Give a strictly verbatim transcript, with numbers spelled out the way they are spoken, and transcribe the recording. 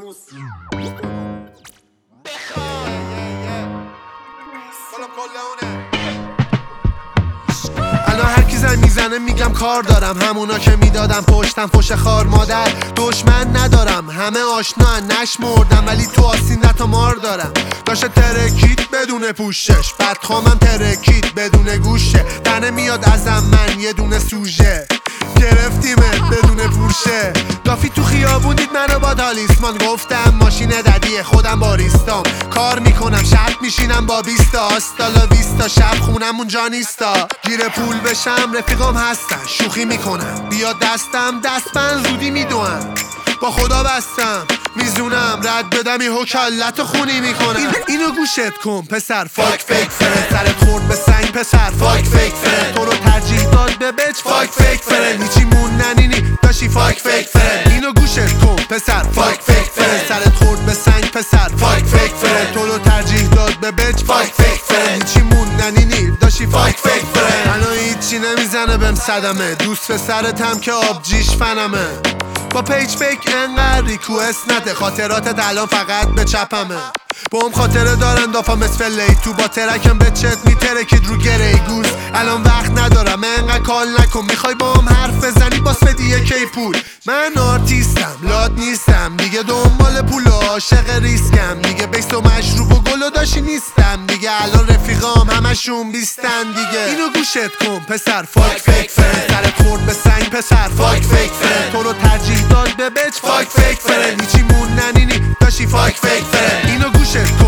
هنوز بخواه حالا کلونه. الان هر کی زنگ میزنه میگم کار دارم، همونا که میدادم پشتم فوش خار مادر. دشمن ندارم همه آشنا نشمردم، ولی تو آسین تا مار دارم. داشته ترکید بدون پوشش، بدخوامم ترکید بدون گوشه. تنه میاد ازم من یه دونه سوژه، گرفتیمت بدون پوشه. دافی تو خیابون دید منو با تالیسمان، گفتم ماشین ددیه خودم باریستام. کار میکنم شب میشینم با بیستا، آستالا ویستا شب خونم اونجا نیستا. گیر پول بشم رفیقام هستن شوخی میکنم، بیا دستم دست من زودی میدوم. با خدا بستم میزونم رد بدم یه حکالت خونی میکنم. این اینو گوشت کن پسر فاک فیک فرند، سرت خورد به سنگ پسر فاک فیک فرند. تو رو ترجیح داد به بچ فاک فیک فرند، هیچی مون ننینی داشتی فاک فیک فرند. اینو گوشت کن پسر فاک فیک فرند، سرت خورد به سنگ پسر فاک فیک فرند. تو رو ترجیح داد به بچ فاک فیک فرند، هیچی مون ننینی داشتی فاک فیک فرند. منو هیچی نمیزنه بهم صدمه، دوست پسرتم که آبجیش فنمه. با پیج فیک انقدر ریکوست نده، خاطراتت الان فقط به چپمه. با هم خاطره دارن دافا مثل لی تو، با ترکم به چت میترکید رو گره گوز. الان وقت ندارم انقدر کال نکن، میخوای با هم حرف بزنی باس بدی یکی پول. من آرتیستم لاد نیستم دیگه، دنبال پول و عاشق ریسکم دیگه. بیست و مشروب و گل و داشی نیستم دیگه، الان رفیقام همشون بیستن دیگه. اینو گوشت کن پسر فاک فیک فرند، سرت خورد به سنگ پسر فاک فیک فرند. تو رو ترجیح داد به بچ فاک فیک فرند، هیچی مون ننینی داشتی فاک فیک فرند. اینو گوشت کن